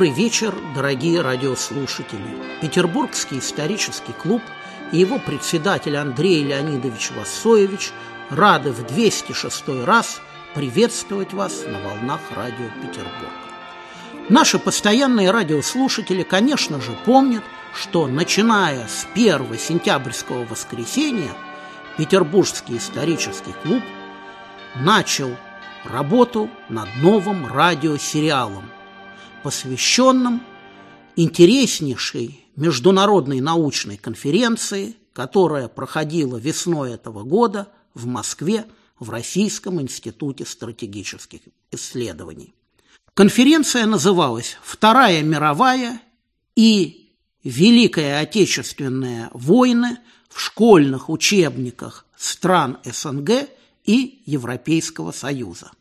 Добрый вечер, дорогие радиослушатели. Петербургский исторический клуб и его председатель Андрей Леонидович Вассоевич рады в 206 раз приветствовать вас на волнах радио Петербург. Наши постоянные радиослушатели, конечно же, помнят, что начиная с 1 сентябрьского воскресенья Петербургский исторический клуб начал работу над новым радиосериалом, посвященным интереснейшей международной научной конференции, которая проходила весной этого года в Москве в Российском институте стратегических исследований. Конференция называлась «Вторая мировая и Великая Отечественная войны в школьных учебниках стран СНГ и Европейского Союза».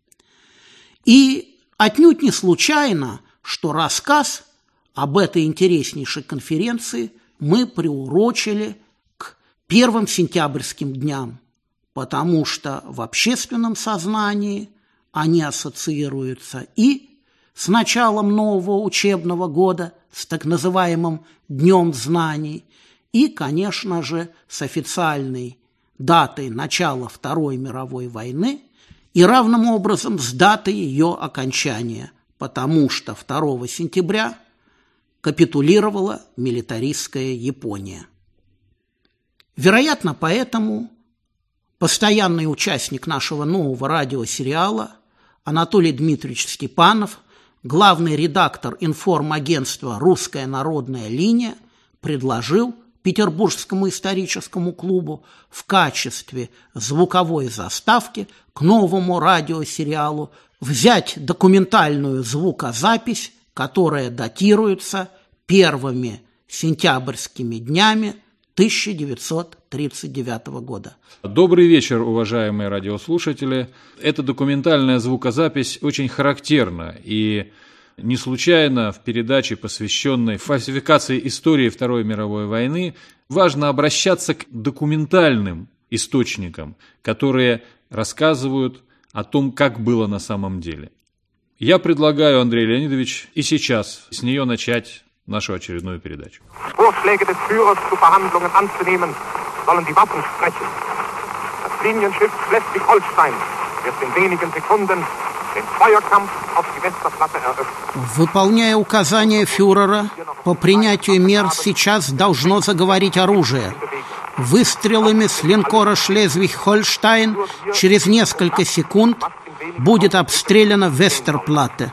И отнюдь не случайно, что рассказ об этой интереснейшей конференции мы приурочили к 1 сентябрьским дням, потому что в общественном сознании они ассоциируются и с началом нового учебного года, с так называемым Днем знаний, и, конечно же, с официальной датой начала Второй мировой войны и равным образом с датой ее окончания, потому что 2 сентября капитулировала милитаристская Япония. Вероятно, поэтому постоянный участник нашего нового радиосериала Анатолий Дмитриевич Степанов, главный редактор информагентства «Русская народная линия», предложил Петербургскому историческому клубу в качестве звуковой заставки к новому радиосериалу взять документальную звукозапись, которая датируется 1 сентябрьскими днями 1939 года. Добрый вечер, уважаемые радиослушатели. Эта документальная звукозапись очень характерна, и не случайно в передаче, посвященной фальсификации истории Второй мировой войны, важно обращаться к документальным источникам, которые рассказывают о том, как было на самом деле. Я предлагаю, Андрей Леонидович, и сейчас с нее начать нашу очередную передачу. Выполняя указания фюрера, по принятию мер сейчас должно заговорить оружие. Выстрелами с линкора «Шлезвиг-Хольштайн» через несколько секунд будет обстреляна Вестерплатте.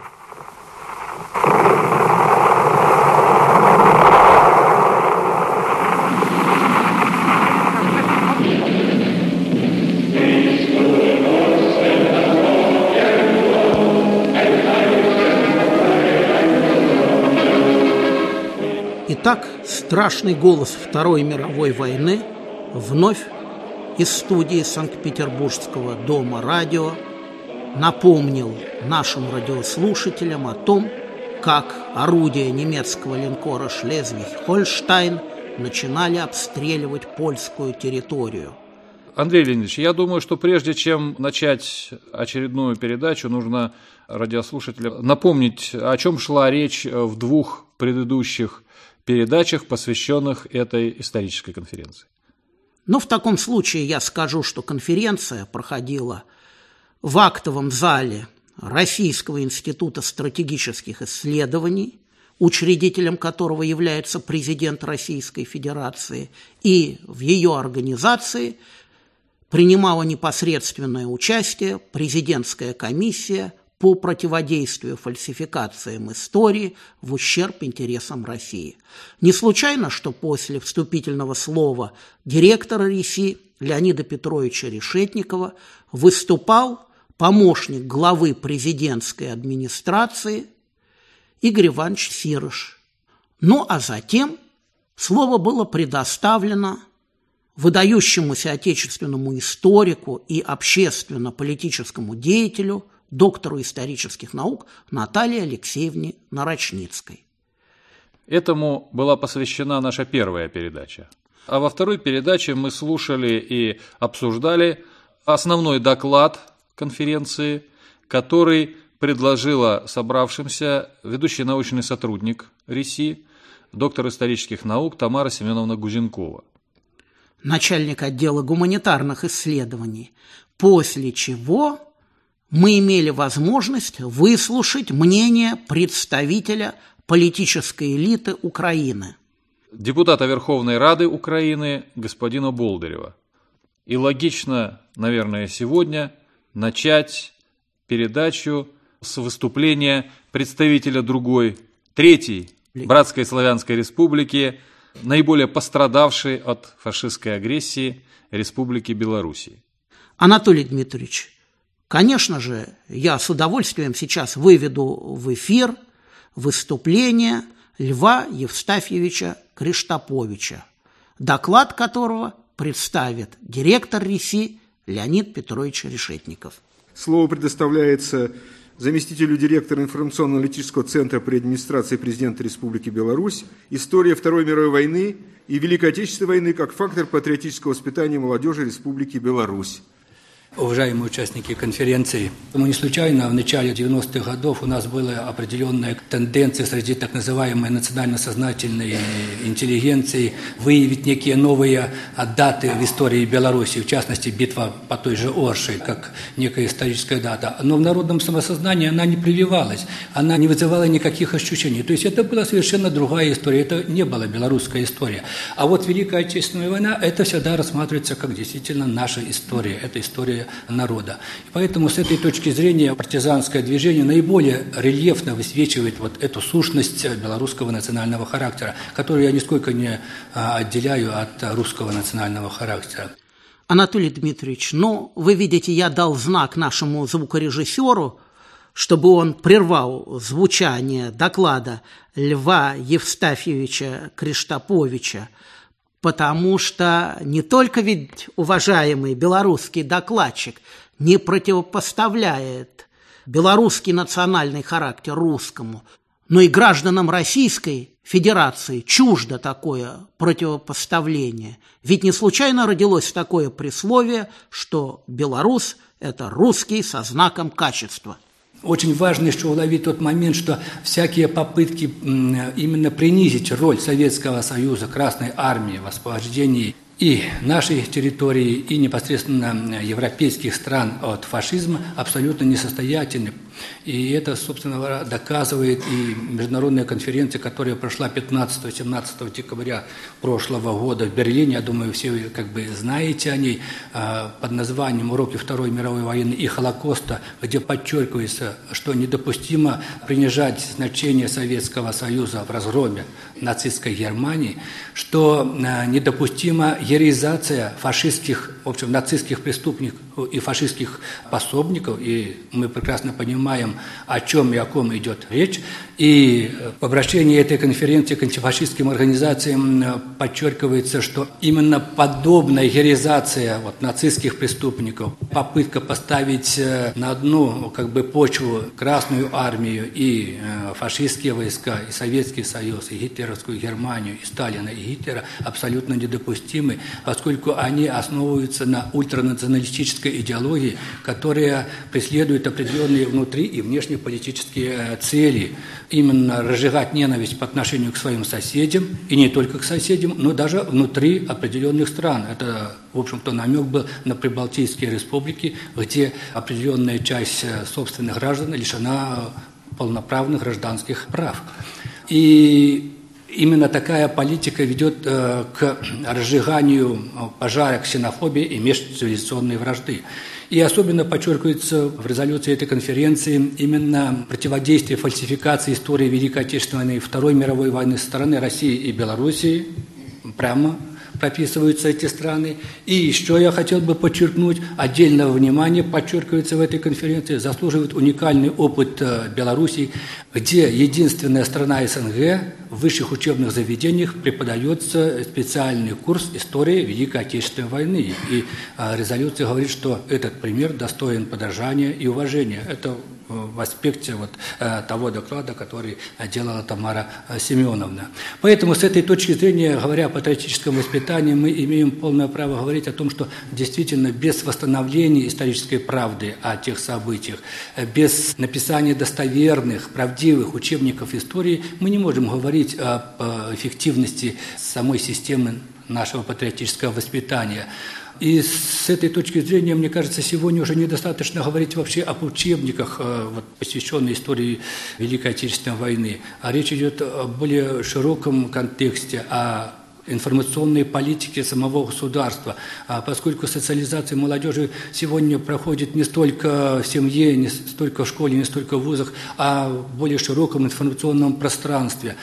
Итак, страшный голос Второй мировой войны вновь из студии Санкт-Петербургского дома радио напомнил нашим радиослушателям о том, как орудия немецкого линкора «Шлезвиг-Хольштайн» начинали обстреливать польскую территорию. Андрей Леонидович, я думаю, что прежде чем начать очередную передачу, нужно радиослушателям напомнить, о чем шла речь в 2 предыдущих передачах, посвященных этой исторической конференции. Но в таком случае я скажу, что конференция проходила в актовом зале Российского института стратегических исследований, учредителем которого является президент Российской Федерации, и в ее организации принимала непосредственное участие президентская комиссия по противодействию фальсификациям истории в ущерб интересам России. Не случайно, что после вступительного слова директора РИСИ Леонида Петровича Решетникова выступал помощник главы президентской администрации Игорь Иванович Сирыш. Ну а затем слово было предоставлено выдающемуся отечественному историку и общественно-политическому деятелю, доктору исторических наук Наталье Алексеевне Нарочницкой. Этому была посвящена наша первая передача. А во второй передаче мы слушали и обсуждали основной доклад конференции, который предложила собравшимся ведущий научный сотрудник РИСИ, доктор исторических наук Тамара Семеновна Гузенкова. Начальник отдела гуманитарных исследований, после чего мы имели возможность выслушать мнение представителя политической элиты Украины. Депутата Верховной Рады Украины господина Болдырева. И логично, наверное, сегодня начать передачу с выступления представителя другой, третьей братской славянской республики, наиболее пострадавшей от фашистской агрессии Республики Белоруссия. Анатолий Дмитриевич, конечно же, я с удовольствием сейчас выведу в эфир выступление Льва Евстафьевича Криштаповича, доклад которого представит директор РИСИ Леонид Петрович Решетников. Слово предоставляется заместителю директора информационно-аналитического центра при администрации президента Республики Беларусь «История Второй мировой войны и Великой Отечественной войны как фактор патриотического воспитания молодежи Республики Беларусь». Уважаемые участники конференции, мы не случайно в начале 90-х годов у нас была определенная тенденция среди так называемой национально-сознательной интеллигенции выявить некие новые даты в истории Беларуси, в частности, битва по той же Орше, как некая историческая дата. Но в народном самосознании она не прививалась, она не вызывала никаких ощущений. То есть это была совершенно другая история, это не была белорусская история. А вот Великая Отечественная война, это всегда рассматривается как действительно наша история, это история народа. И поэтому с этой точки зрения партизанское движение наиболее рельефно высвечивает вот эту сущность белорусского национального характера, которую я нисколько не отделяю от русского национального характера. Анатолий Дмитриевич, вы видите, я дал знак нашему звукорежиссеру, чтобы он прервал звучание доклада Льва Евстафьевича Криштаповича, потому что не только ведь уважаемый белорусский докладчик не противопоставляет белорусский национальный характер русскому, но и гражданам Российской Федерации чуждо такое противопоставление. Ведь не случайно родилось такое присловие, что белорус – это русский со знаком качества. Очень важно еще уловить тот момент, что всякие попытки именно принизить роль Советского Союза, Красной Армии в освобождении и нашей территории, и непосредственно европейских стран от фашизма абсолютно несостоятельны. И это, собственно говоря, доказывает и международная конференция, которая прошла 15-17 декабря прошлого года в Берлине. Я думаю, все вы знаете о ней, под названием «Уроки Второй мировой войны и Холокоста», где подчеркивается, что недопустимо принижать значение Советского Союза в разгроме нацистской Германии, что недопустима героизация фашистских, в общем, нацистских преступников и фашистских пособников, и мы прекрасно понимаем, о чем и о ком идет речь. И в обращении этой конференции к антифашистским организациям подчеркивается, что именно подобная героизация нацистских преступников, попытка поставить на одну почву Красную Армию и фашистские войска, и Советский Союз, и гитлеровскую Германию, и Сталина, и Гитлера абсолютно недопустимы, поскольку они основываются на ультранационалистической идеологии, которая преследует определенные внутри- и внешнеполитические цели. Именно разжигать ненависть по отношению к своим соседям, и не только к соседям, но даже внутри определенных стран. Это, в общем-то, намек был на Прибалтийские республики, где определенная часть собственных граждан лишена полноправных гражданских прав. И именно такая политика ведет к разжиганию пожара ксенофобии и межцивилизационной вражды. И особенно подчеркивается в резолюции этой конференции именно противодействие фальсификации истории Великой Отечественной войны и Второй мировой войны со стороны России и Белоруссии. Прямо прописываются эти страны. И еще я хотел бы подчеркнуть, отдельного внимания, подчеркивается в этой конференции, заслуживает уникальный опыт Беларуси, где единственная страна СНГ в высших учебных заведениях преподается специальный курс истории Великой Отечественной войны. И резолюция говорит, что этот пример достоин подражания и уважения. Это в аспекте того доклада, который делала Тамара Семеновна. Поэтому с этой точки зрения, говоря о патриотическом воспитании, мы имеем полное право говорить о том, что действительно без восстановления исторической правды о тех событиях, без написания достоверных, правдивых учебников истории, мы не можем говорить об эффективности самой системы нашего патриотического воспитания. И с этой точки зрения, мне кажется, сегодня уже недостаточно говорить вообще об учебниках, посвященных истории Великой Отечественной войны. А речь идет о более широком контексте, о информационной политике самого государства, поскольку социализация молодежи сегодня проходит не столько в семье, не столько в школе, не столько в вузах, а в более широком информационном пространстве,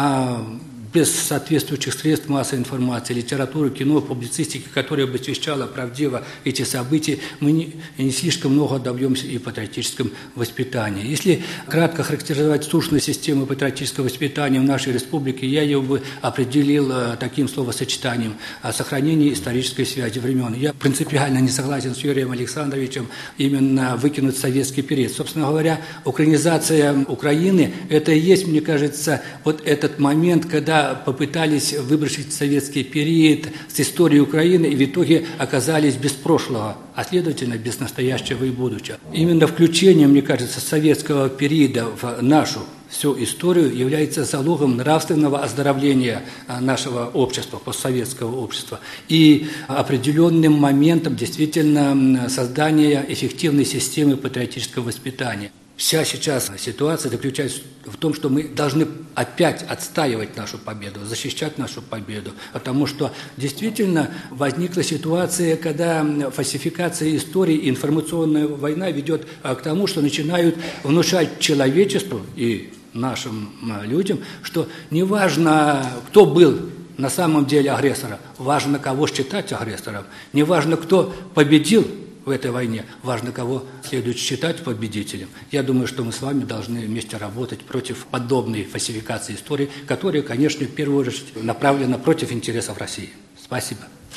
без соответствующих средств массовой информации, литературы, кино, публицистики, которая бы освещала правдиво эти события, мы не слишком много добьемся и в патриотическом воспитании. Если кратко характеризовать сущность системы патриотического воспитания в нашей республике, я ее бы определил таким словосочетанием – сохранение исторической связи времен. Я принципиально не согласен с Юрием Александровичем именно выкинуть советский период. Собственно говоря, украинизация Украины – это и есть, мне кажется, вот этот момент, когда попытались выбросить советский период с истории Украины и в итоге оказались без прошлого, а следовательно без настоящего и будущего. Именно включение, мне кажется, советского периода в нашу всю историю является залогом нравственного оздоровления нашего общества, постсоветского общества, и определенным моментом действительно создания эффективной системы патриотического воспитания. Вся сейчас ситуация заключается в том, что мы должны опять отстаивать нашу победу, защищать нашу победу, потому что действительно возникла ситуация, когда фальсификация истории и информационная война ведет к тому, что начинают внушать человечеству и нашим людям, что неважно, кто был на самом деле агрессором, важно, кого считать агрессором, неважно, кто победил в этой войне, важно, кого следует считать победителем. Я думаю, что мы с вами должны вместе работать против подобной фальсификации истории, которая, конечно, в первую очередь направлена против интересов России. Спасибо.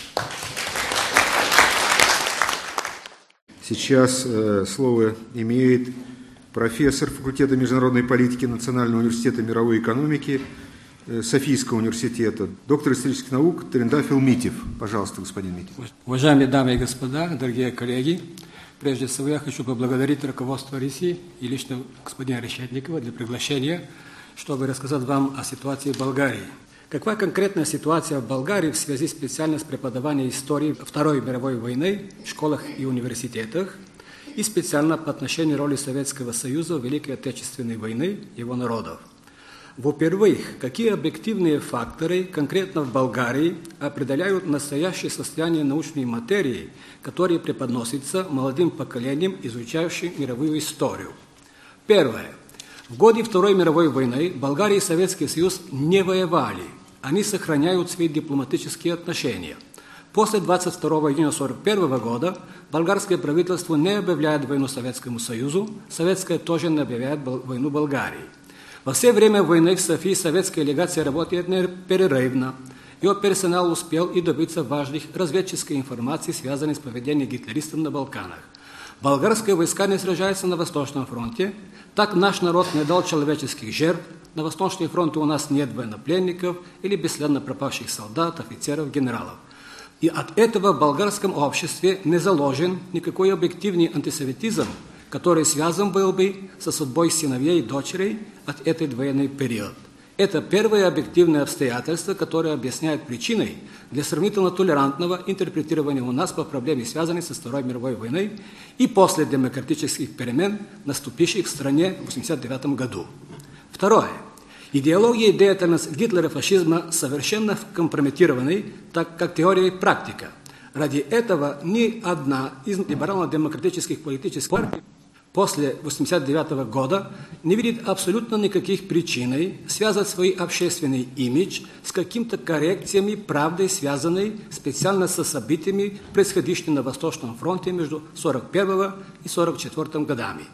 Сейчас слово имеет профессор факультета международной политики Национального университета мировой экономики Софийского университета, доктор исторических наук Трендафил Митев. Пожалуйста, господин Митев. Уважаемые дамы и господа, дорогие коллеги, прежде всего я хочу поблагодарить руководство России и лично господина Решетникова для приглашения, чтобы рассказать вам о ситуации в Болгарии. Какова конкретная ситуация в Болгарии в связи специально с преподаванием истории Второй мировой войны в школах и университетах и специально по отношению роли Советского Союза в Великой Отечественной войны его народов? Во-первых, какие объективные факторы конкретно в Болгарии определяют настоящее состояние научной материи, которые преподносятся молодым поколением, изучающим мировую историю? Первое. В годы Второй мировой войны Болгария и Советский Союз не воевали. Они сохраняют свои дипломатические отношения. После 22 июня 1941 года болгарское правительство не объявляет войну Советскому Союзу, советское тоже не объявляет войну Болгарии. Во все время войны в Софии советская делегация работает непрерывно. Ее персонал успел и добиться важных разведческой информации, связанной с поведением гитлеристов на Балканах. Болгарские войска не сражаются на Восточном фронте. Так наш народ не дал человеческих жертв. На Восточном фронте у нас нет военнопленников или бесследно пропавших солдат, офицеров, генералов. И от этого в болгарском обществе не заложен никакой объективный антисоветизм, который связан был бы со судьбой сыновей и дочерей от этой военный период. Это первое объективное обстоятельство, которое объясняет причиной для сравнительно толерантного интерпретирования у нас по проблеме, связанной со Второй мировой войной и после демократических перемен, наступивших в стране в 1989 году. Второе. Идеология и деятельность гитлера-фашизма совершенно компрометированы, так как теория и практика. Ради этого ни одна из либерально-демократических политических партий после 1989 года не видит абсолютно никаких причин связать свой общественный имидж с какими-то коррекциями правды, связанной специально со событиями, происходящими на Восточном фронте между 1941 и 1944 годами.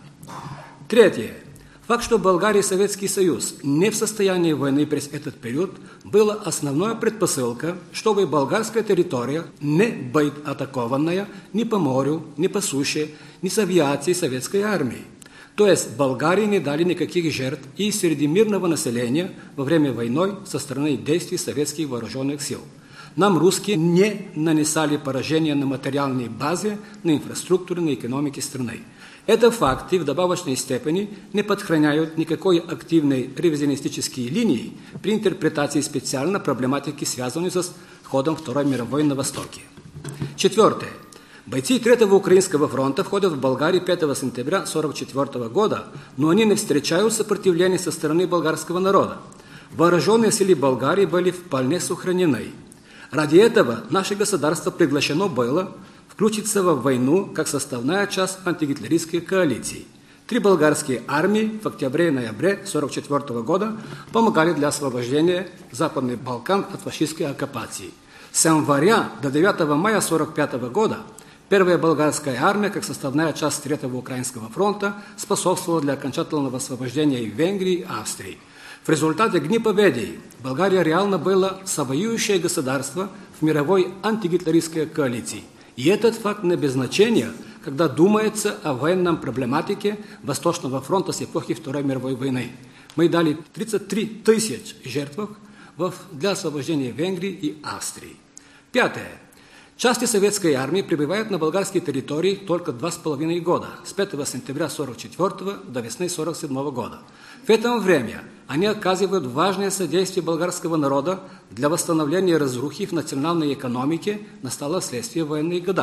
Третье. Факт, что Болгария и Советский Союз не в состоянии войны през этот период, была основная предпосылка, чтобы болгарская территория не будет атакованная ни по морю, ни по суше, ни с авиацией советской армии. То есть Болгарии не дали никаких жертв и среди мирного населения во время войны со стороны действий советских вооруженных сил. Нам, русские, не нанесли поражения на материальной базе, на инфраструктуре, на экономике страны. Это факты в добавочной степени не подхраняют никакой активной ревизионистической линии при интерпретации специально проблематики, связанной с ходом Второй мировой на Востоке. Четвертое. Бойцы Третьего Украинского фронта входят в Болгарию 5 сентября 1944 года, но они не встречают сопротивления со стороны болгарского народа. Вооруженные силы Болгарии были вполне сохранены. Ради этого наше государство приглашено было включиться в войну как составная часть антигитлеристской коалиции. 3 болгарские армии в октябре и ноябре 1944 года помогали для освобождения Западных Балкан от фашистской оккупации. С января до 9 мая 1945 года Первая болгарская армия, как составная часть Третьего Украинского фронта, способствовала для окончательного освобождения Венгрии и Австрии. В результате Дня Победы Болгария реально была совоюющее государство в мировой антигитлеристской коалиции. И этот факт не без значения, когда думается о военном проблематике Восточного фронта с эпохи Второй мировой войны. Мы дали 33 тысяч жертв для освобождения Венгрии и Австрии. Пятое. Части советской армии прибывают на болгарские территории только 2,5 года, с 5 сентября 1944 до весны 1947 года. В это время они оказывают важное содействие болгарского народа для восстановления разрухи в национальной экономике, настало вследствие военных годов.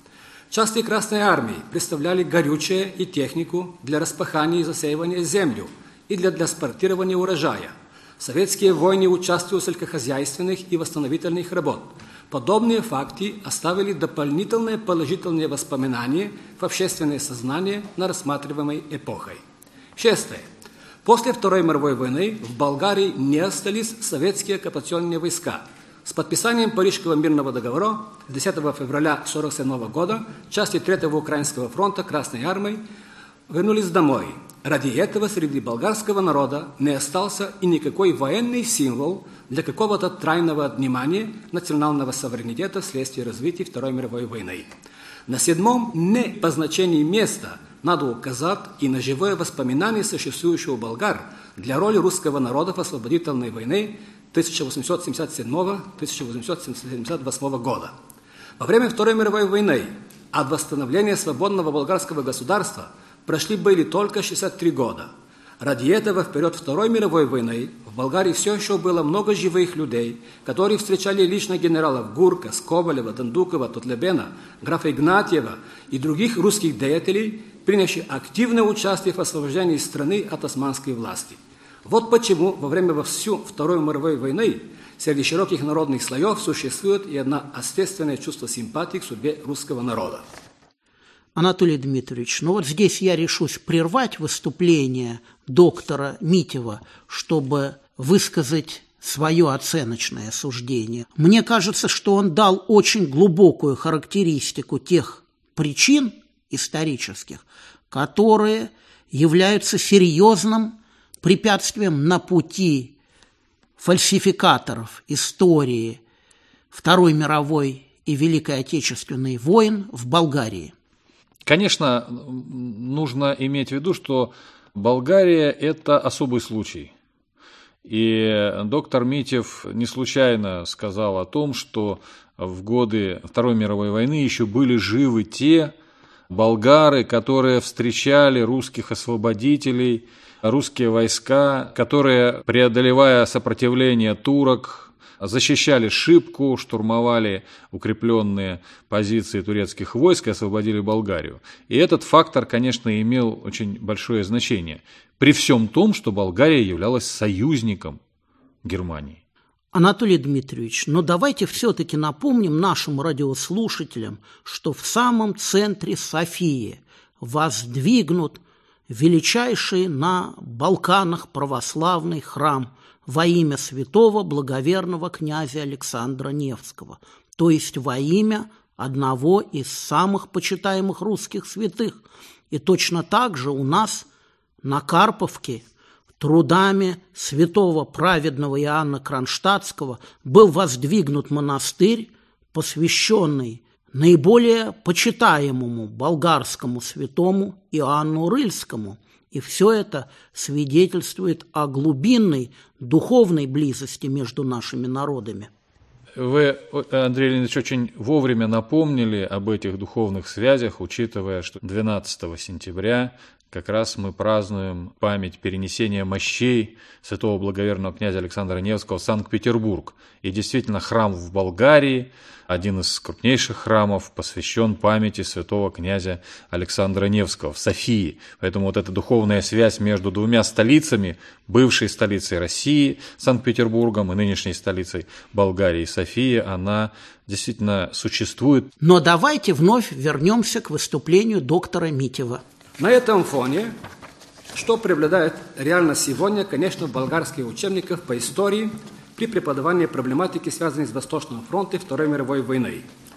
Части Красной армии представляли горючее и технику для распахания и засеивания землю и для транспортирования урожая. Советские войны участвовали в сельскохозяйственных и восстановительных работ. Подобные факты оставили дополнительные положительные воспоминания в общественное сознание на рассматриваемой эпохой. Шестое. После Второй мировой войны в Болгарии не остались советские оккупационные войска. С подписанием Парижского мирного договора 10 февраля 1947 года части Третьего Украинского фронта Красной армии вернулись домой. Ради этого среди болгарского народа не остался и никакой военный символ для какого-то трайного отнимания национального суверенитета вследствие развития Второй мировой войны. На седьмом не по значению места надо указать и на живое воспоминание существующего болгар для роли русского народа в освободительной войне 1877-1878 года. Во время Второй мировой войны от восстановления свободного болгарского государства прошли были только 63 года. Ради этого в период Второй мировой войны в Болгарии все еще было много живых людей, которые встречали лично генералов Гурка, Скоболева, Дондукова, Тутлебена, графа Игнатьева и других русских деятелей, принявших активное участие в освобождении страны от османской власти. Вот почему во время всю Второй мировой войны среди широких народных слоев существует и одно естественное чувство симпатии к судьбе русского народа. Анатолий Дмитриевич, ну вот здесь я решусь прервать выступление доктора Митева, чтобы высказать свое оценочное суждение. Мне кажется, что он дал очень глубокую характеристику тех причин исторических, которые являются серьезным препятствием на пути фальсификаторов истории Второй мировой и Великой Отечественной войн в Болгарии. Конечно, нужно иметь в виду, что Болгария – это особый случай. И доктор Митев не случайно сказал о том, что в годы Второй мировой войны еще были живы те болгары, которые встречали русских освободителей, русские войска, которые, преодолевая сопротивление турок, защищали Шипку, штурмовали укрепленные позиции турецких войск и освободили Болгарию. И этот фактор, конечно, имел очень большое значение. При всем том, что Болгария являлась союзником Германии. Анатолий Дмитриевич, но давайте все-таки напомним нашим радиослушателям, что в самом центре Софии воздвигнут величайший на Балканах православный храм во имя святого благоверного князя Александра Невского, то есть во имя одного из самых почитаемых русских святых. И точно так же у нас на Карповке трудами святого праведного Иоанна Кронштадтского был воздвигнут монастырь, посвященный наиболее почитаемому болгарскому святому Иоанну Рыльскому. И все это свидетельствует о глубинной духовной близости между нашими народами. Вы, Андрей Леонидович, очень вовремя напомнили об этих духовных связях, учитывая, что 12 сентября как раз мы празднуем память перенесения мощей святого благоверного князя Александра Невского в Санкт-Петербург. И действительно, храм в Болгарии, один из крупнейших храмов, посвящен памяти святого князя Александра Невского в Софии. Поэтому вот эта духовная связь между двумя столицами, бывшей столицей России, Санкт-Петербургом, и нынешней столицей Болгарии, Софии, она действительно существует. Но давайте вновь вернемся к выступлению доктора Митева. На этом фоне, что преобладает реально сегодня, конечно, в болгарских учебниках по истории при преподавании проблематики, связанной с Восточным фронтом Второй мировой войны.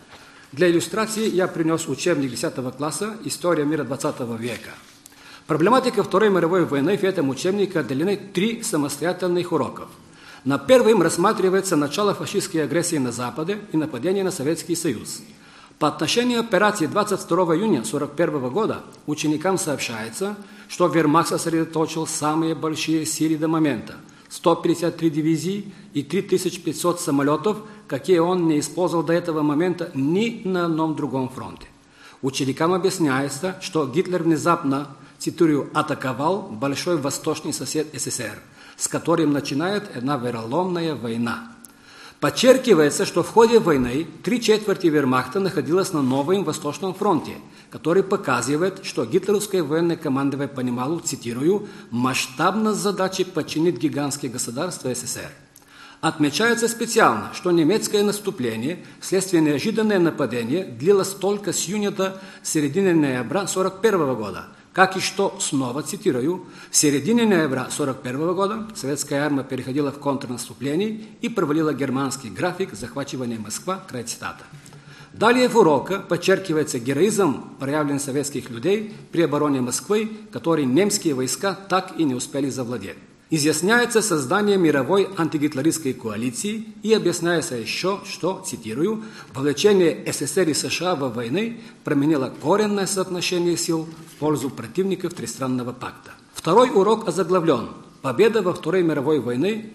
Для иллюстрации я принес учебник 10 класса «История мира 20 века». Проблематика Второй мировой войны в этом учебнике отделены 3 самостоятельных уроков. На первом рассматривается начало фашистской агрессии на Западе и нападение на Советский Союз. По отношению к операции 22 июня 1941 года ученикам сообщается, что Вермахт сосредоточил самые большие силы до момента – 153 дивизии и 3500 самолетов, какие он не использовал до этого момента ни на одном другом фронте. Ученикам объясняется, что Гитлер внезапно, цитирую, атаковал большой восточный сосед СССР, с которым начинает одна вероломная война. Подчеркивается, что в ходе войны 3/4 вермахта находилось на новом Восточном фронте, который показывает, что гитлеровское военное командование понимало, цитирую, масштабность задачи подчинить гигантские государства СССР. Отмечается специально, что немецкое наступление вследствие неожиданного нападения длилось только с июня до середины ноября 1941 года, как и что, снова цитирую, в середине ноября 1941 года советская армия переходила в контрнаступление и провалила германский график захвачивания Москвы, край цитата. Далее в уроке подчеркивается героизм, проявленный советских людей при обороне Москвы, который немецкие войска так и не успели завладеть. Изъясняется создание мировой антигитлеристской коалиции и объясняется еще, что, цитирую, вовлечение СССР и США во войны променило коренное соотношение сил в пользу противников Тристранного пакта. Второй урок озаглавлен «Победа во Второй мировой войны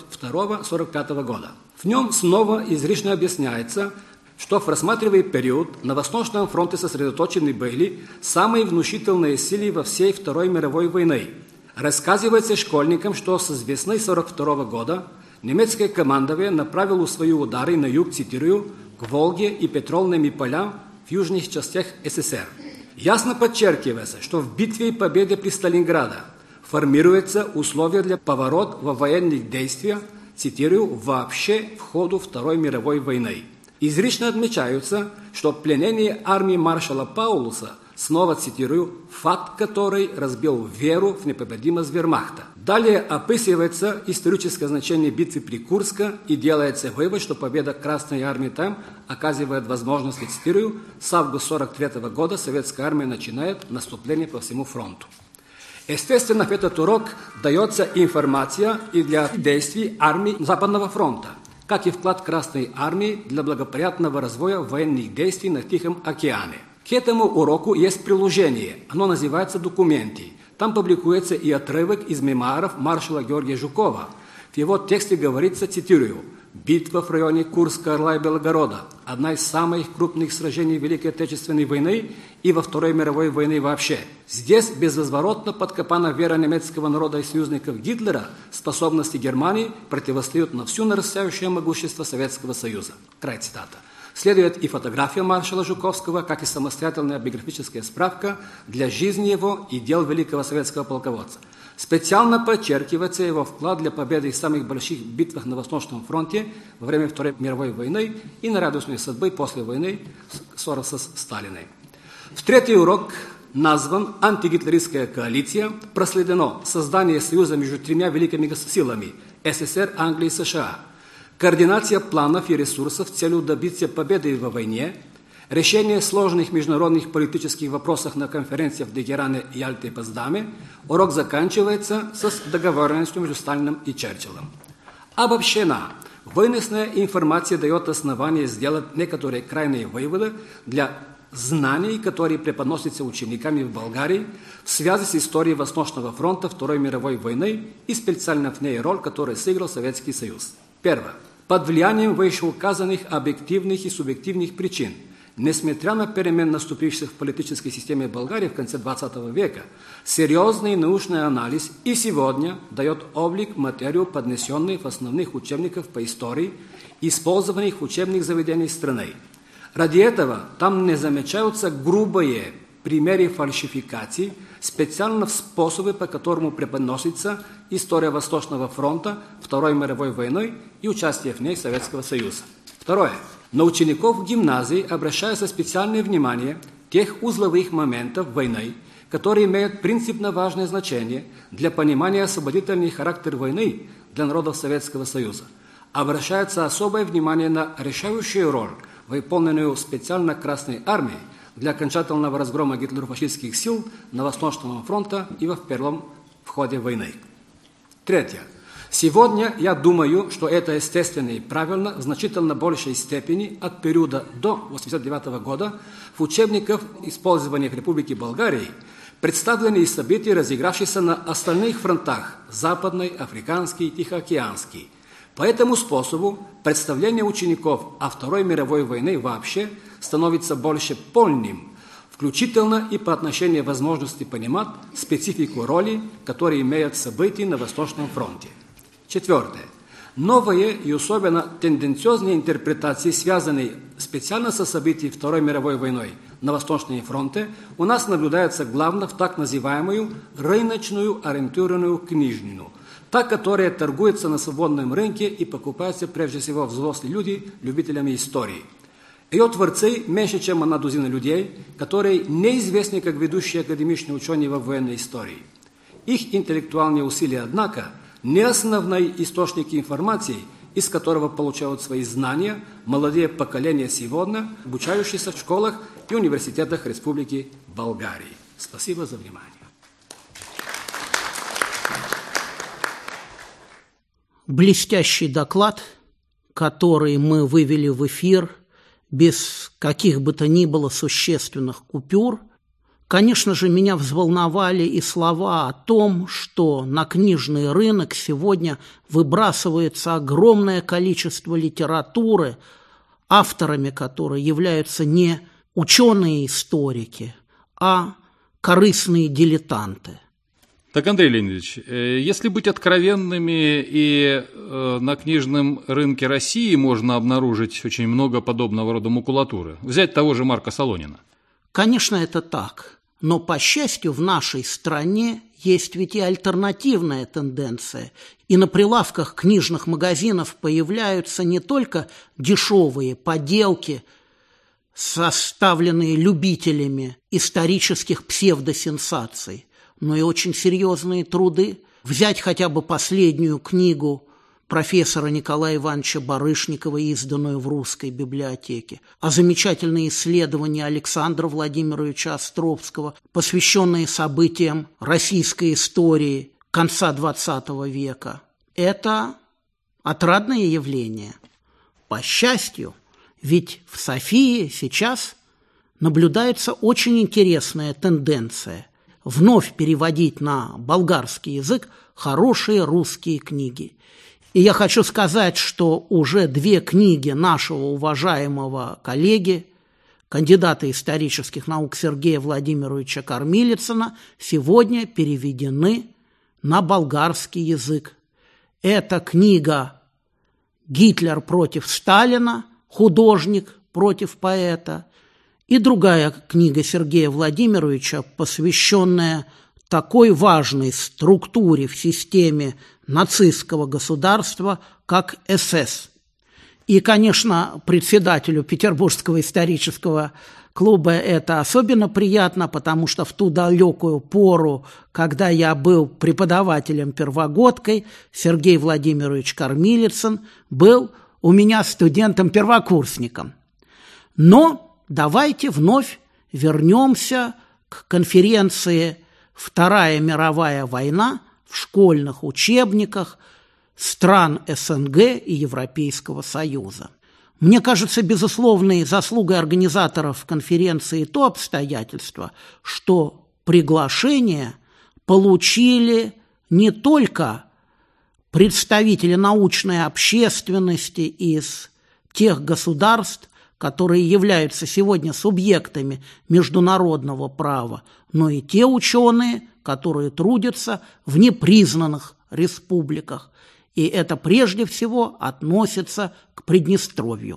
1942-1945 года». В нем снова изрично объясняется, что в рассматриваемый период на Восточном фронте сосредоточены были самые внушительные силы во всей Второй мировой войны. Рассказывается школьникам, что с весны 1942 года немецкое командование направило свои удары на юг, цитирую, к Волге и петрольным полям в южных частях СССР. Ясно подчеркивается, что в битве и победе при Сталинграде формируются условия для поворота во военных действиях, цитирую, вообще в ходу Второй мировой войны. Изрично отмечаются, что пленение армии маршала Паулуса, снова цитирую, факт, который разбил веру в непобедимость вермахта. Далее описывается историческое значение битвы при Курске и делается вывод, что победа Красной армии там оказывает возможность, цитирую, с августа 1943 года советская армия начинает наступление по всему фронту. Естественно, в этот урок дается информация и для действий армии Западного фронта, как и вклад Красной армии для благоприятного развоя военных действий на Тихом океане. К этому уроку есть приложение, оно называется «Документы». Там публикуется и отрывок из мемуаров маршала Георгия Жукова. В его тексте говорится, цитирую, «Битва в районе Курска, Орла и Белгорода – одна из самых крупных сражений Великой Отечественной войны и во Второй мировой войны вообще. Здесь безвозвратно подкопана вера немецкого народа и союзников Гитлера, способности Германии противостоят на всю нарастающее могущество Советского Союза». Край цитата. Следует и фотография маршала Жуковского, как и самостоятельная биографическая справка для жизни его и дел великого советского полководца. Специально подчеркивается его вклад для победы в самых больших битвах на Восточном фронте во время Второй мировой войны и на радостной судьбы после войны ссора со Сталиной. В третий урок назван «Антигитлеристская коалиция», проследено создание союза между тремя великими силами – СССР, Англии и США, координация планов и ресурсов с целью добиться победы во войне, решение сложных международных политических вопросов на конференциях в Тегеране, Ялте и Потсдаме. Урок заканчивается с договоренностью между Сталиным и Черчиллем. Обобщена. Вынесенная информация дает основание сделать некоторые крайние выводы для знаний, которые преподносятся учениками в Болгарии в связи с историей Восточного фронта Второй мировой войны и специально в ней роль, которую сыграл Советский Союз. Первое. Под влиянием вышеуказанных объективных и субъективных причин, несмотря на перемен, наступивших в политической системе Болгарии в конце XX века, серьезный научный анализ и сегодня дает облик материю, поднесенной в основных учебниках по истории, использованных в учебных заведениях страны. Ради этого там не замечаются грубые примеры фальсификаций, специально в способе, по которому преподносится история Восточного фронта Второй мировой войны и участие в ней Советского Союза. Второе. На учеников в гимназии обращается специальное внимание тех узловых моментов войны, которые имеют принципно важное значение для понимания освободительный характер войны для народов Советского Союза. Обращается особое внимание на решающую роль, выполненную специально Красной армией для окончательного разгрома гитлеро-фашистских сил на Восточном фронте и в первом ходе войны. Третье. Сегодня я думаю, что это естественно и правильно в значительно большей степени от периода до 1989 года в учебниках, использованных в Республике Болгарии, представлены события, разыгравшиеся на остальных фронтах – Западный, Африканский, Тихоокеанский. По этому способу представление учеников о Второй мировой войне вообще становится больше полным, включительно и по отношению возможности понимать специфику роли, которые имеют события на Восточном фронте. Четвертое. Новые и особенно тенденциозные интерпретации, связанные специально со событиями Второй мировой войны на Восточном фронте, у нас наблюдается главное в так называемую рыночную ориентированную книжнину, та, которая торгуется на свободном рынке и покупается прежде всего взрослые люди, любителями истории. Ее творцы меньше, чем одна дюжина людей, которые неизвестны как ведущие академичные ученые во военной истории. Их интеллектуальные усилия, однако, не основные источники информации, из которого получают свои знания молодые поколения сегодня, обучающиеся в школах и университетах Республики Болгарии. Спасибо за внимание. Блестящий доклад, который мы вывели в эфир без каких бы то ни было существенных купюр. Конечно же, меня взволновали и слова о том, что на книжный рынок сегодня выбрасывается огромное количество литературы, авторами которой являются не ученые-историки, а корыстные дилетанты. Так, Андрей Леонидович, если быть откровенными, и на книжном рынке России можно обнаружить очень много подобного рода макулатуры. Взять того же Марка Солонина. Конечно, это так. Но, по счастью, в нашей стране есть ведь и альтернативная тенденция. И на прилавках книжных магазинов появляются не только дешевые поделки, составленные любителями исторических псевдосенсаций, но и очень серьезные труды. Взять хотя бы последнюю книгу профессора Николая Ивановича Барышникова, изданную в Русской библиотеке, а замечательные исследования Александра Владимировича Островского, посвященные событиям российской истории конца XX века. Это отрадное явление. По счастью, ведь в Софии сейчас наблюдается очень интересная тенденция – вновь переводить на болгарский язык хорошие русские книги. И я хочу сказать, что уже 2 книги нашего уважаемого коллеги, кандидата исторических наук Сергея Владимировича Кормилицына, сегодня переведены на болгарский язык. Это книга «Гитлер против Сталина», художник против поэта, и другая книга Сергея Владимировича, посвященная такой важной структуре в системе нацистского государства, как СС. И, конечно, председателю Петербургского исторического клуба это особенно приятно, потому что в ту далекую пору, когда я был преподавателем-первогодкой, Сергей Владимирович Кормилицын был у меня студентом-первокурсником. Но давайте вновь вернемся к конференции «Вторая мировая война» в школьных учебниках стран СНГ и Европейского Союза. Мне кажется, безусловной заслугой организаторов конференции то обстоятельство, что приглашение получили не только представители научной общественности из тех государств, которые являются сегодня субъектами международного права, но и те ученые, которые трудятся в непризнанных республиках. И это прежде всего относится к Приднестровью.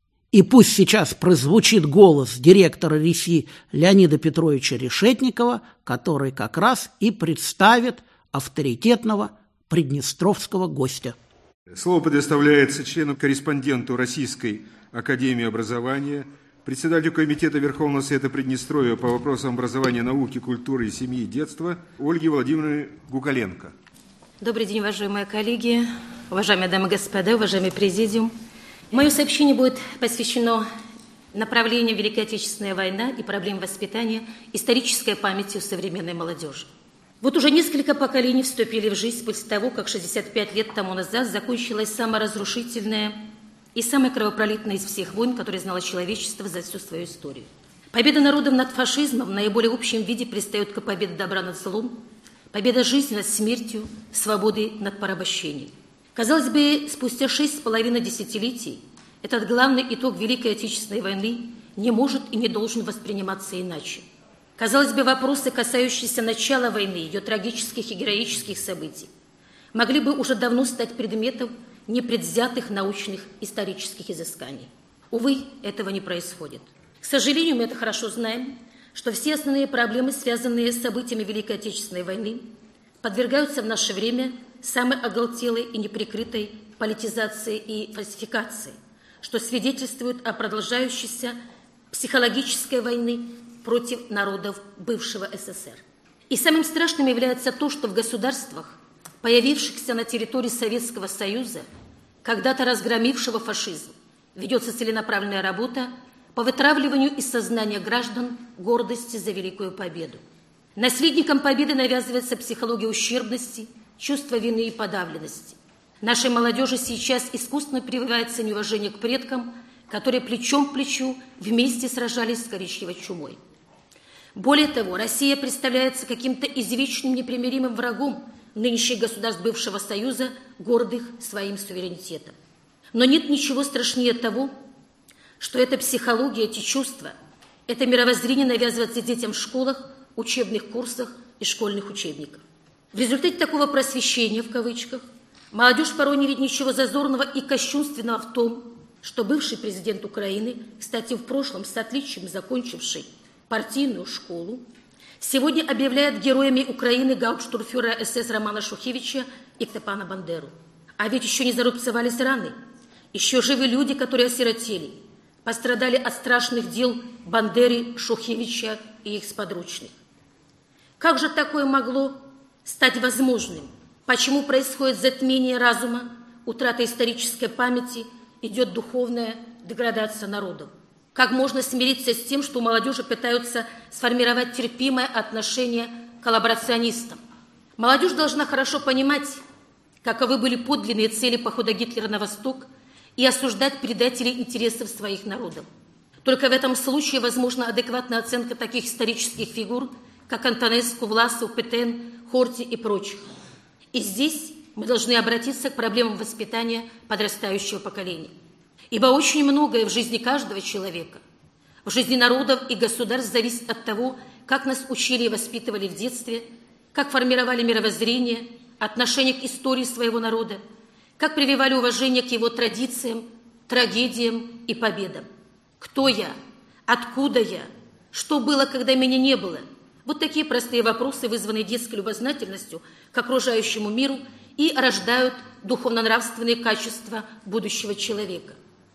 И пусть сейчас прозвучит голос директора РИСИ Леонида Петровича Решетникова, который как раз и представит авторитетного приднестровского гостя. Слово предоставляется члену-корреспонденту Российской академии образования, председателю Комитета Верховного Совета Приднестровья по вопросам образования, науки, культуры, семьи и детства Ольге Владимировне Гукаленко. Добрый день, уважаемые коллеги, уважаемые дамы и господа, уважаемый президиум. Мое сообщение будет посвящено направлению Великой Отечественной войны и проблем воспитания исторической памяти у современной молодежи. Вот уже несколько поколений вступили в жизнь после того, как 65 лет тому назад закончилась самая разрушительная и самая кровопролитная из всех войн, которые знало человечество за всю свою историю. Победа народов над фашизмом в наиболее общем виде пристает к победе добра над злом, победа жизни над смертью, свободы над порабощением. Казалось бы, спустя 6,5 десятилетий этот главный итог Великой Отечественной войны не может и не должен восприниматься иначе. Казалось бы, вопросы, касающиеся начала войны, ее трагических и героических событий, могли бы уже давно стать предметом непредвзятых научных исторических изысканий. Увы, этого не происходит. К сожалению, мы это хорошо знаем, что все основные проблемы, связанные с событиями Великой Отечественной войны, подвергаются в наше время самой оголтелой и неприкрытой политизации и фальсификации, что свидетельствует о продолжающейся психологической войне против народов бывшего СССР. И самым страшным является то, что в государствах, появившихся на территории Советского Союза, когда-то разгромившего фашизм, ведется целенаправленная работа по вытравливанию из сознания граждан гордости за великую победу. Наследникам победы навязывается психология ущербности, чувство вины и подавленности. Нашей молодежи сейчас искусственно прививается неуважение к предкам, которые плечом к плечу вместе сражались с коричневой чумой. Более того, Россия представляется каким-то извечным непримиримым врагом нынешних государств бывшего Союза, гордых своим суверенитетом. Но нет ничего страшнее того, что эта психология, эти чувства, это мировоззрение навязывается детям в школах, учебных курсах и школьных учебниках. В результате такого «просвещения» в кавычках молодежь порой не видит ничего зазорного и кощунственного в том, что бывший президент Украины, кстати, в прошлом с отличием закончивший партийную школу, сегодня объявляет героями Украины гауптштурмфюрера СС Романа Шухевича и Степана Бандеру. А ведь еще не зарубцевались раны, еще живы люди, которые осиротели, пострадали от страшных дел Бандеры, Шухевича и их сподручных. Как же такое могло стать возможным? Почему происходит затмение разума, утрата исторической памяти, идет духовная деградация народов? Как можно смириться с тем, что у молодежи пытаются сформировать терпимое отношение к коллаборационистам? Молодежь должна хорошо понимать, каковы были подлинные цели похода Гитлера на восток и осуждать предателей интересов своих народов. Только в этом случае возможна адекватная оценка таких исторических фигур, как Антонеску, Власов, Петен, Хорти и прочих. И здесь мы должны обратиться к проблемам воспитания подрастающего поколения. Ибо очень многое в жизни каждого человека, в жизни народов и государств зависит от того, как нас учили и воспитывали в детстве, как формировали мировоззрение, отношение к истории своего народа, как прививали уважение к его традициям, трагедиям и победам. Кто я? Откуда я? Что было, когда меня не было? Вот такие простые вопросы, вызванные детской любознательностью к окружающему миру, и рождают духовно-нравственные качества будущего человека.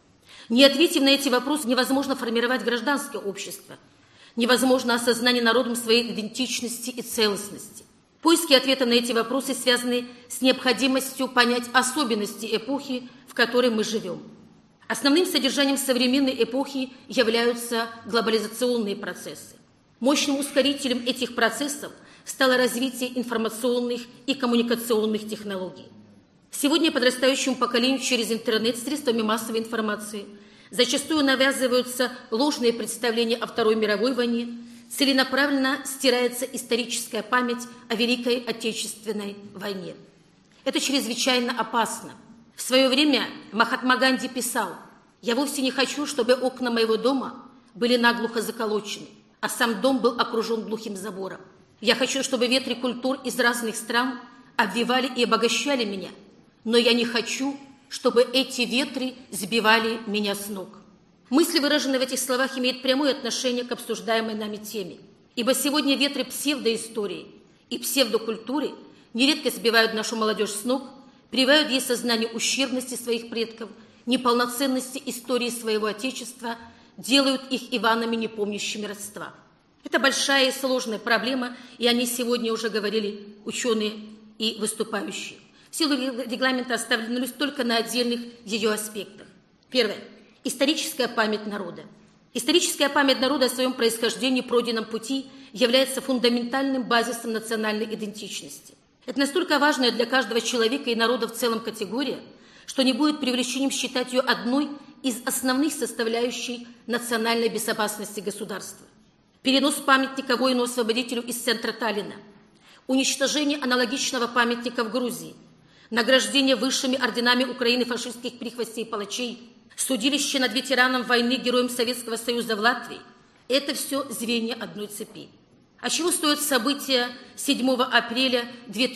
Не ответив на эти вопросы, невозможно формировать гражданское общество, невозможно осознание народом своей идентичности и целостности. Поиски ответа на эти вопросы связаны с необходимостью понять особенности эпохи, в которой мы живем. Основным содержанием современной эпохи являются глобализационные процессы. Мощным ускорителем этих процессов стало развитие информационных и коммуникационных технологий. Сегодня подрастающему поколению через интернет, средствами массовой информации Зачастую навязываются ложные представления о Второй мировой войне, целенаправленно стирается историческая память о Великой Отечественной войне. Это чрезвычайно опасно. В свое время Махатма Ганди писал: «Я вовсе не хочу, чтобы окна моего дома были наглухо заколочены, а сам дом был окружен глухим забором. Я хочу, чтобы ветры культур из разных стран обвивали и обогащали меня, но я не хочу, чтобы эти ветры сбивали меня с ног». Мысли, выраженные в этих словах, имеют прямое отношение к обсуждаемой нами теме, ибо сегодня ветры псевдоистории и псевдокультуры нередко сбивают нашу молодежь с ног, прививают ей сознание ущербности своих предков, неполноценности истории своего Отечества, делают их Иванами, не помнящими родства. Это большая и сложная проблема, и о ней сегодня уже говорили ученые и выступающие. В силу регламента остановлюсь только на отдельных ее аспектах. Первое. Историческая память народа. Историческая память народа о своем происхождении, пройденном пути является фундаментальным базисом национальной идентичности. Это настолько важная для каждого человека и народа в целом категория, что не будет преувеличением считать ее одной из основных составляющих национальной безопасности государства. Перенос памятника воину-освободителю из центра Таллина, уничтожение аналогичного памятника в Грузии, награждение высшими орденами Украины фашистских прихвостей и палачей, судилище над ветераном войны, героем Советского Союза в Латвии – это все звенья одной цепи. А чего стоят события 7 апреля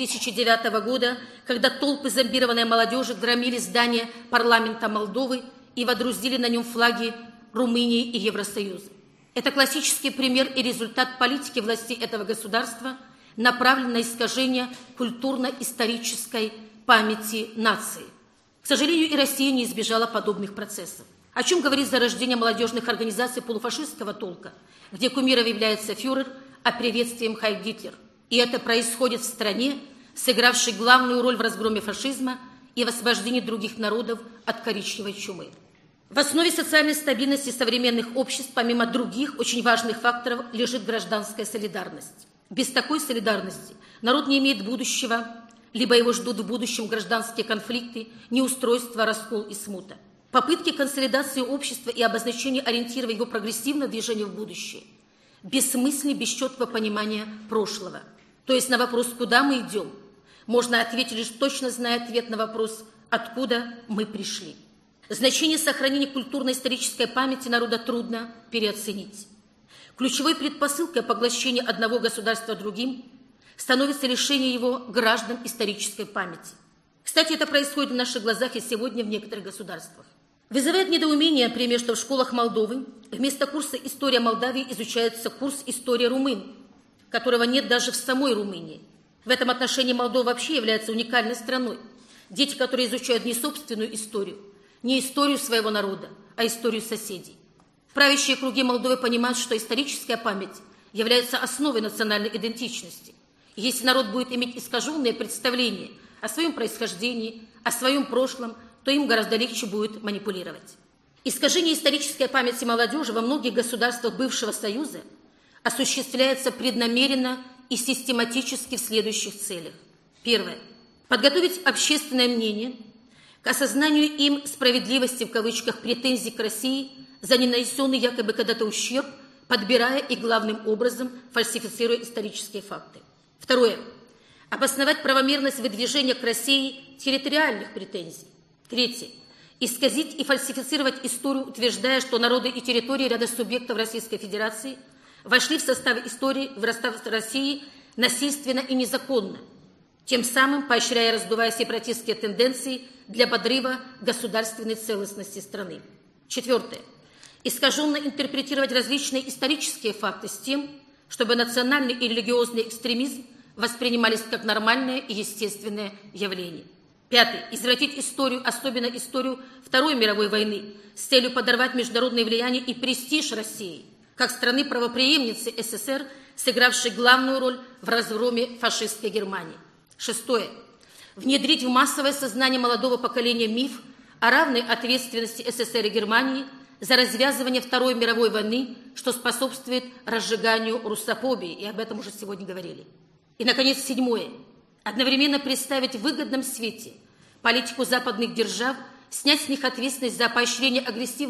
2009 года, когда толпы зомбированной молодежи громили здание парламента Молдовы и водрузили на нем флаги Румынии и Евросоюза? Это классический пример и результат политики властей этого государства, направленной на искажение культурно-исторической памяти нации. К сожалению, и Россия не избежала подобных процессов. О чем говорит зарождение молодежных организаций полуфашистского толка, где кумиром является фюрер, а приветствием Хайль Гитлер. И это происходит в стране, сыгравшей главную роль в разгроме фашизма и в освобождении других народов от коричневой чумы. В основе социальной стабильности современных обществ, помимо других очень важных факторов, лежит гражданская солидарность. Без такой солидарности народ не имеет будущего, либо его ждут в будущем гражданские конфликты, неустройство, раскол и смута. Попытки консолидации общества и обозначения ориентира его прогрессивного движения в будущее бессмысленны без четкого понимания прошлого. То есть на вопрос, куда мы идем, можно ответить, лишь точно зная ответ на вопрос, откуда мы пришли. Значение сохранения культурно-исторической памяти народа трудно переоценить. Ключевой предпосылкой поглощения одного государства другим становится лишение его граждан исторической памяти. Кстати, это происходит в наших глазах и сегодня в некоторых государствах. Вызывает недоумение, например, что в школах Молдовы вместо курса «История Молдавии» изучается курс «История румын», которого нет даже в самой Румынии. В этом отношении Молдова вообще является уникальной страной. Дети, которые изучают не собственную историю, не историю своего народа, а историю соседей. Правящие круги Молдовы понимают, что историческая память является основой национальной идентичности. И если народ будет иметь искаженные представления о своем происхождении, о своем прошлом, то им гораздо легче будет манипулировать. Искажение исторической памяти молодежи во многих государствах бывшего Союза осуществляется преднамеренно и систематически в следующих целях. Первое. Подготовить общественное мнение к осознанию им справедливости, в кавычках, претензий к России за ненанесенный якобы когда-то ущерб, подбирая и главным образом фальсифицируя исторические факты. Второе. Обосновать правомерность выдвижения к России территориальных претензий. Третье. Исказить и фальсифицировать историю, утверждая, что народы и территории ряда субъектов Российской Федерации вошли в состав истории в состав России насильственно и незаконно, тем самым поощряя и раздувая сепаратистские тенденции для подрыва государственной целостности страны. Четвертое. Искаженно интерпретировать различные исторические факты с тем, чтобы национальный и религиозный экстремизм воспринимались как нормальное и естественное явление. Пятое. Извратить историю, особенно историю Второй мировой войны, с целью подорвать международное влияние и престиж России, как страны-правопреемницы СССР, сыгравшей главную роль в разгроме фашистской Германии. Шестое. Внедрить в массовое сознание молодого поколения миф о равной ответственности СССР и Германии за развязывание Второй мировой войны, что способствует разжиганию русофобии, и об этом уже сегодня говорили. И, наконец, седьмое. Одновременно представить в выгодном свете политику западных держав, снять с них ответственность за поощрение агрессивных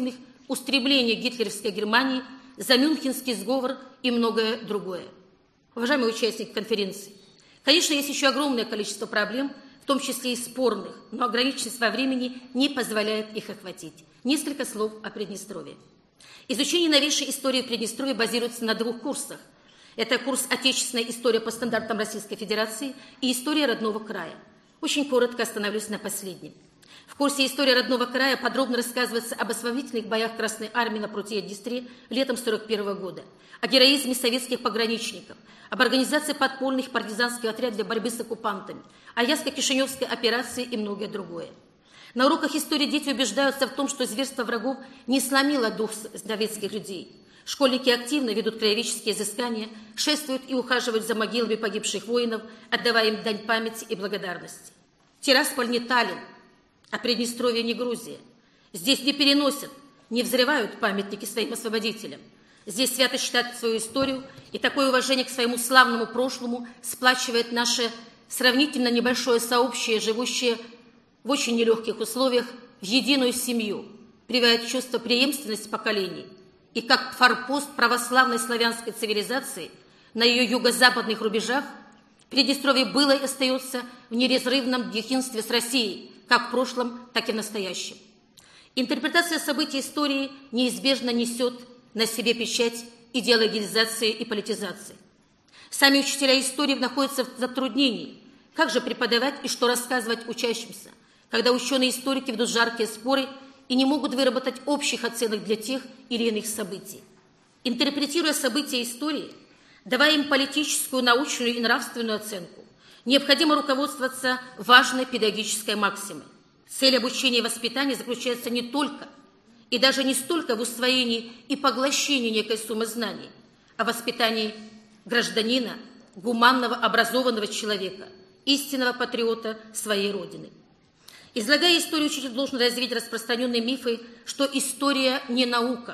устремление гитлеровской Германии, за Мюнхенский сговор и многое другое. Уважаемые участники конференции, конечно, есть еще огромное количество проблем, в том числе и спорных, но ограниченность во времени не позволяет их охватить. Несколько слов о Приднестровье. Изучение новейшей истории Приднестровья базируется на двух курсах. Это курс «Отечественная история по стандартам Российской Федерации» и «История родного края». Очень коротко остановлюсь на последнем. В курсе «История родного края» подробно рассказывается об освободительных боях Красной Армии на пруте Днестре летом 1941 года, о героизме советских пограничников, об организации подпольных партизанских отрядов для борьбы с оккупантами, о Ясско-Кишиневской операции и многое другое. На уроках истории дети убеждаются в том, что зверство врагов не сломило дух советских людей. Школьники активно ведут краеведческие изыскания, шествуют и ухаживают за могилами погибших воинов, отдавая им дань памяти и благодарности. Тирасполь не Таллин, а Приднестровье не Грузия. Здесь не переносят, не взрывают памятники своим освободителям. Здесь свято читают свою историю, и такое уважение к своему славному прошлому сплачивает наше сравнительно небольшое сообщество, живущее в очень нелегких условиях, в единую семью, прививает чувство преемственности поколений. И как форпост православной славянской цивилизации на ее юго-западных рубежах Приднестровье было и остается в неразрывном единстве с Россией, как в прошлом, так и в настоящем. Интерпретация событий истории неизбежно несет на себе печать идеологизации и политизации. Сами учителя истории находятся в затруднении. Как же преподавать и что рассказывать учащимся, когда ученые-историки ведут жаркие споры и не могут выработать общих оценок для тех или иных событий? Интерпретируя события истории, давая им политическую, научную и нравственную оценку, необходимо руководствоваться важной педагогической максимой. Цель обучения и воспитания заключается не только и даже не столько в усвоении и поглощении некой суммы знаний, а в воспитании гражданина, гуманного, образованного человека, истинного патриота своей Родины. Излагая историю, учитель должен развить распространенные мифы, что история не наука,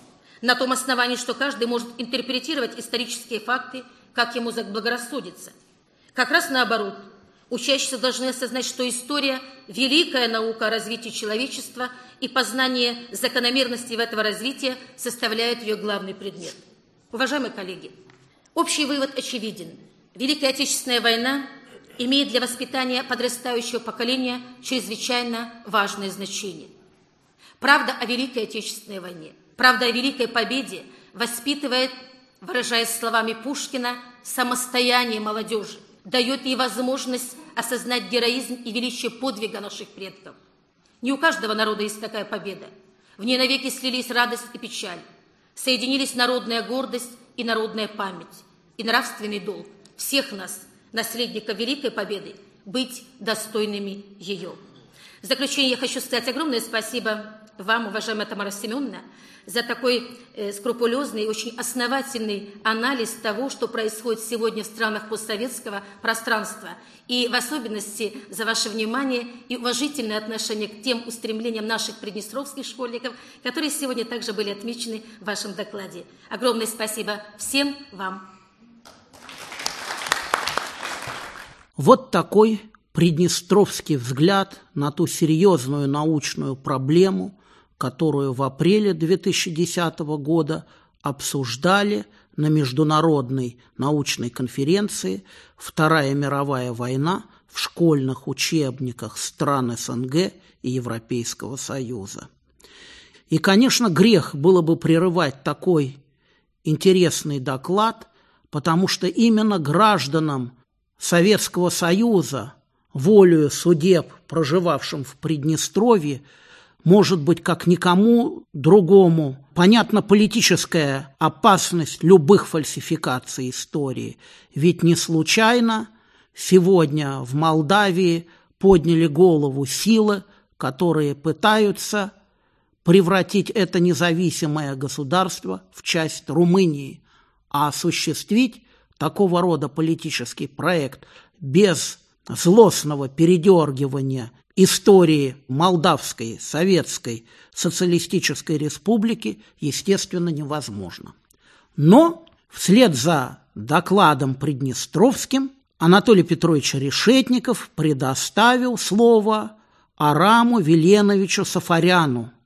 на том основании, что каждый может интерпретировать исторические факты, как ему заблагорассудится. Как раз наоборот, учащиеся должны осознать, что история – великая наука о развитии человечества, и познание закономерностей этого развития составляет ее главный предмет. Уважаемые коллеги, общий вывод очевиден. Великая Отечественная война имеет для воспитания подрастающего поколения чрезвычайно важное значение. Правда о Великой Отечественной войне, правда о Великой Победе воспитывает, выражаясь словами Пушкина, самостояние молодежи, дает ей возможность осознать героизм и величие подвига наших предков. Не у каждого народа есть такая победа. В ней навеки слились радость и печаль, соединились народная гордость и народная память, и нравственный долг всех нас, наследников Великой Победы, быть достойными ее. В заключение я хочу сказать огромное спасибо вам, уважаемая Тамара Семеновна, за такой скрупулезный и очень основательный анализ того, что происходит сегодня в странах постсоветского пространства, и в особенности за ваше внимание и уважительное отношение к тем устремлениям наших приднестровских школьников, которые сегодня также были отмечены в вашем докладе. Огромное спасибо всем вам. Вот такой приднестровский взгляд на ту серьезную научную проблему, которую в апреле 2010 года обсуждали на международной научной конференции «Вторая мировая война в школьных учебниках стран СНГ и Европейского Союза». И, конечно, грех было бы прерывать такой интересный доклад, потому что именно гражданам Советского Союза, волею судеб, проживавшим в Приднестровье, может быть, как никому другому, понятна политическая опасность любых фальсификаций истории. Ведь не случайно сегодня в Молдавии подняли голову силы, которые пытаются превратить это независимое государство в часть Румынии, а осуществить такого рода политический проект без злостного передергивания истории Молдавской Советской Социалистической Республики, естественно, невозможно. Но вслед за докладом приднестровским Анатолий Петрович Решетников предоставил слово Араму Веленовичу Сафаряну,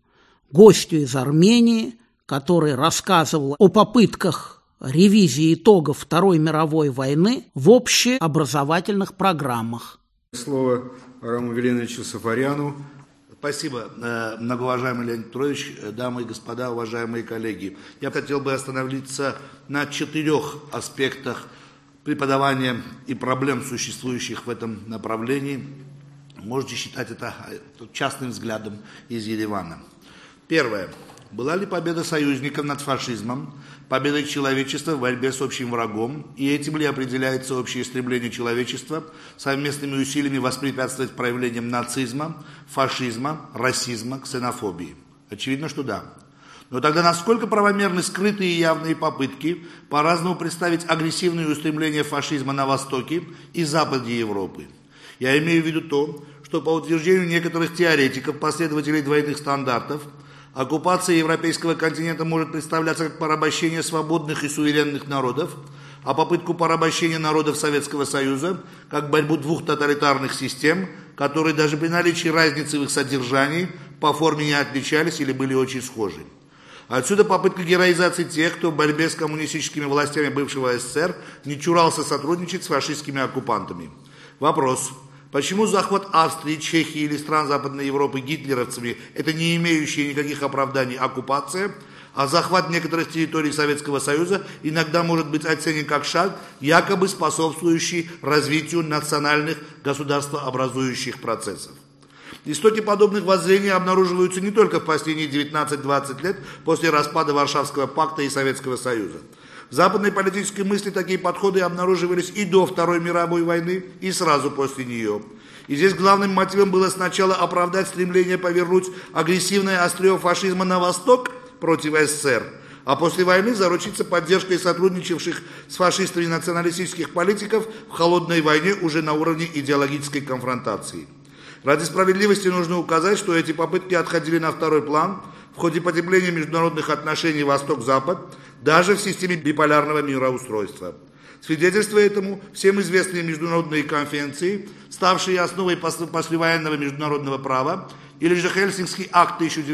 гостю из Армении, который рассказывал о попытках ревизии итогов Второй мировой войны в общеобразовательных программах. Слово Араму Веленовичу Сафаряну. Спасибо, многоуважаемый Леонид Петрович, дамы и господа, уважаемые коллеги. Я хотел бы остановиться на 4 аспектах преподавания и проблем, существующих в этом направлении. Можете считать это частным взглядом из Еревана. Первое. Была ли победа союзников над фашизмом победой человечества в борьбе с общим врагом, и этим ли определяется общее стремление человечества совместными усилиями воспрепятствовать проявлениям нацизма, фашизма, расизма, ксенофобии? Очевидно, что да. Но тогда насколько правомерны скрытые и явные попытки по-разному представить агрессивные устремления фашизма на востоке и западе Европы? Я имею в виду то, что по утверждению некоторых теоретиков, последователей двойных стандартов, оккупация европейского континента может представляться как порабощение свободных и суверенных народов, а попытку порабощения народов Советского Союза как борьбу двух тоталитарных систем, которые даже при наличии разницы в их содержании по форме не отличались или были очень схожи. Отсюда попытка героизации тех, кто в борьбе с коммунистическими властями бывшего СССР не чурался сотрудничать с фашистскими оккупантами. Вопрос. Почему захват Австрии, Чехии или стран Западной Европы гитлеровцами – это не имеющая никаких оправданий оккупация, а захват некоторых территорий Советского Союза иногда может быть оценен как шаг, якобы способствующий развитию национальных государствообразующих процессов? Истоки подобных воззрений обнаруживаются не только в последние 19-20 лет после распада Варшавского пакта и Советского Союза. В западной политической мысли такие подходы обнаруживались и до Второй мировой войны, и сразу после нее. И здесь главным мотивом было сначала оправдать стремление повернуть агрессивное острие фашизма на восток против СССР, а после войны заручиться поддержкой сотрудничавших с фашистами националистических политиков в холодной войне уже на уровне идеологической конфронтации. Ради справедливости нужно указать, что эти попытки отходили на второй план в ходе потепления международных отношений Восток-Запад, даже в системе биполярного мироустройства. Свидетельство этому всем известные международные конвенции, ставшие основой послевоенного международного права, или же Хельсинкский акт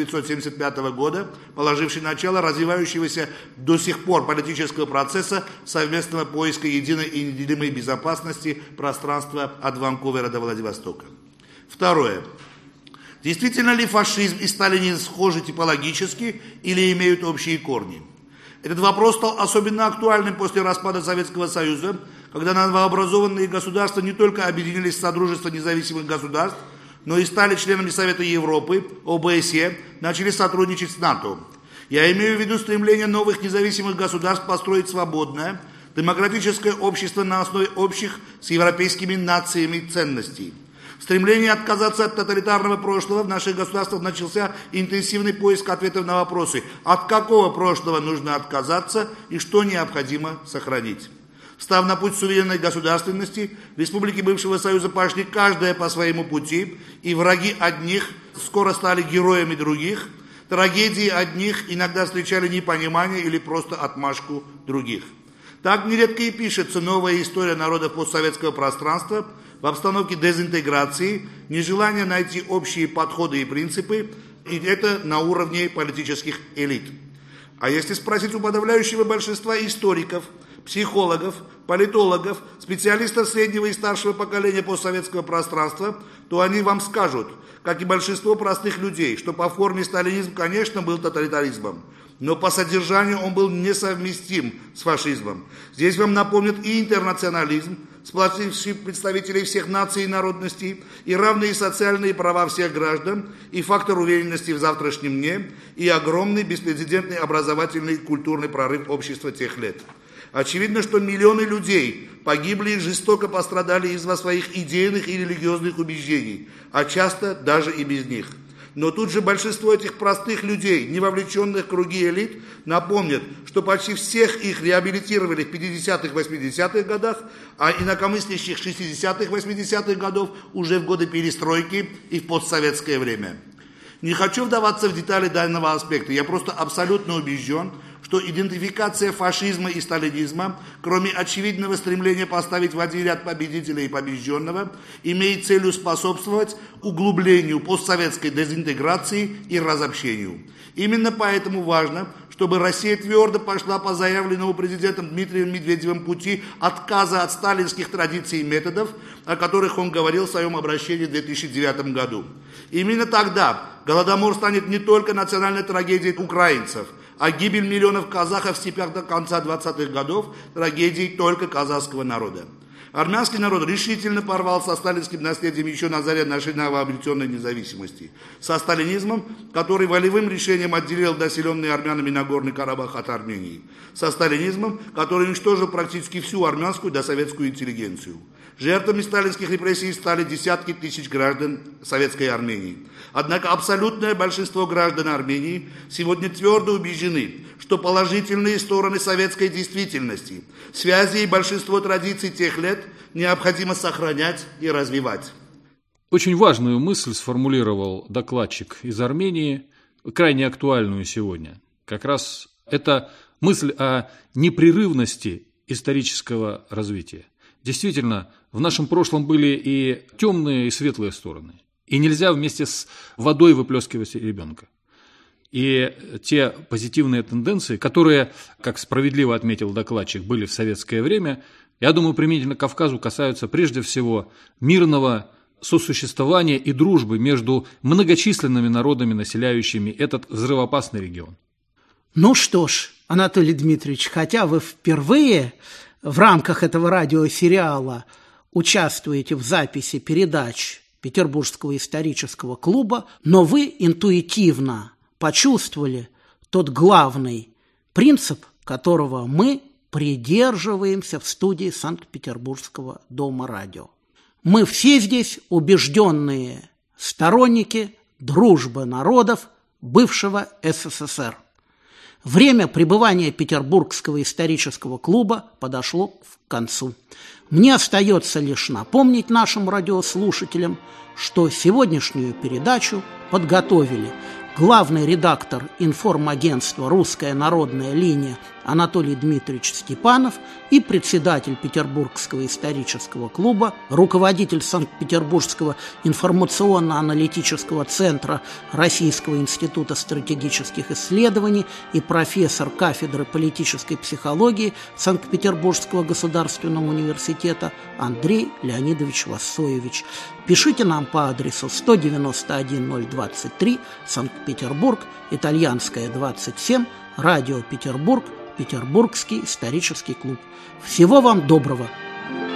1975 года, положивший начало развивающегося до сих пор политического процесса совместного поиска единой и неделимой безопасности пространства от Ванкувера до Владивостока. Второе. Действительно ли фашизм и сталинизм схожи типологически или имеют общие корни? Этот вопрос стал особенно актуальным после распада Советского Союза, когда новообразованные государства не только объединились в Содружество независимых государств, но и стали членами Совета Европы, ОБСЕ, начали сотрудничать с НАТО. Я имею в виду стремление новых независимых государств построить свободное, демократическое общество на основе общих с европейскими нациями ценностей. В стремлении отказаться от тоталитарного прошлого в наших государствах начался интенсивный поиск ответов на вопросы, от какого прошлого нужно отказаться и что необходимо сохранить. Встав на путь суверенной государственности, республики бывшего Союза пошли каждая по своему пути, и враги одних скоро стали героями других, трагедии одних иногда встречали непонимание или просто отмашку других. Так нередко и пишется новая история народов постсоветского пространства в обстановке дезинтеграции, нежелания найти общие подходы и принципы, и это на уровне политических элит. А если спросить у подавляющего большинства историков, психологов, политологов, специалистов среднего и старшего поколения постсоветского пространства, то они вам скажут, как и большинство простых людей, что по форме сталинизм, конечно, был тоталитаризмом, но по содержанию он был несовместим с фашизмом. Здесь вам напомнят и интернационализм, сплотивший представителей всех наций и народностей, и равные социальные права всех граждан, и фактор уверенности в завтрашнем дне, и огромный беспрецедентный образовательный и культурный прорыв общества тех лет. Очевидно, что миллионы людей погибли и жестоко пострадали из-за своих идейных и религиозных убеждений, а часто даже и без них. Но тут же большинство этих простых людей, не вовлеченных в круги элит, напомнят, что почти всех их реабилитировали в 50-х, 80-х годах, а инакомыслящих 60-х, 80-х годов уже в годы перестройки и в постсоветское время. Не хочу вдаваться в детали данного аспекта, я просто абсолютно убежден, что что идентификация фашизма и сталинизма, кроме очевидного стремления поставить в один ряд победителя и побежденного, имеет целью способствовать углублению постсоветской дезинтеграции и разобщению. Именно поэтому важно, чтобы Россия твердо пошла по заявленному президентом Дмитрием Медведевым пути отказа от сталинских традиций и методов, о которых он говорил в своем обращении в 2009 году. Именно тогда Голодомор станет не только национальной трагедией украинцев, а гибель миллионов казахов в степях до конца 20-х годов трагедией только казахского народа. Армянский народ решительно порвал со сталинским наследием еще на заре нашей новообретенной независимости. Со сталинизмом, который волевым решением отделил населенные армянами Нагорный Карабах от Армении. Со сталинизмом, который уничтожил практически всю армянскую досоветскую интеллигенцию. Жертвами сталинских репрессий стали десятки тысяч граждан Советской Армении. Однако абсолютное большинство граждан Армении сегодня твердо убеждены, что положительные стороны советской действительности, связи и большинство традиций тех лет необходимо сохранять и развивать. Очень важную мысль сформулировал докладчик из Армении, крайне актуальную сегодня. Как раз это мысль о непрерывности исторического развития. Действительно, в нашем прошлом были и темные, и светлые стороны. И нельзя вместе с водой выплескивать ребенка. И те позитивные тенденции, которые, как справедливо отметил докладчик, были в советское время, я думаю, применительно к Кавказу касаются прежде всего мирного сосуществования и дружбы между многочисленными народами, населяющими этот взрывоопасный регион. Ну что ж, Анатолий Дмитриевич, хотя вы впервые в рамках этого радиосериала участвуете в записи передач Петербургского исторического клуба, но вы интуитивно почувствовали тот главный принцип, которого мы придерживаемся в студии Санкт-Петербургского дома радио. Мы все здесь убежденные сторонники дружбы народов бывшего СССР. Время пребывания Петербургского исторического клуба подошло к концу. Мне остается лишь напомнить нашим радиослушателям, что сегодняшнюю передачу подготовили главный редактор информагентства «Русская народная линия» Анатолий Дмитриевич Степанов и председатель Петербургского исторического клуба, руководитель Санкт-Петербургского информационно-аналитического центра Российского института стратегических исследований и профессор кафедры политической психологии Санкт-Петербургского государственного университета Андрей Леонидович Вассоевич. Пишите нам по адресу 191-023, Санкт-Петербург, Итальянская, 27, Радио Петербург, Петербургский исторический клуб. Всего вам доброго!